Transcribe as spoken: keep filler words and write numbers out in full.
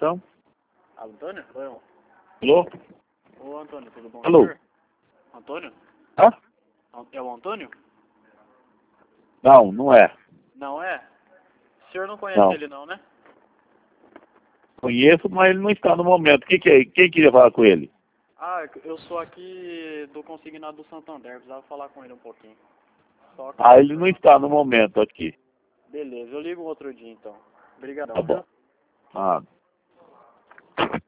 então? Antônio? Oi, Alô? ô Antônio, tudo bom? Alô? Senhor? Antônio? Hã? É o Antônio? Não, não é. Não é? O senhor não conhece Não. ele não, né? Conheço, mas ele não está no momento. Quem, que é? Quem queria falar com ele? Ah, eu sou aqui do consignado do Santander, precisava falar com ele um pouquinho. Só que Ah, ele não está no momento aqui. beleza, eu ligo um outro dia então. Obrigadão, Tá bom. viu? Ah.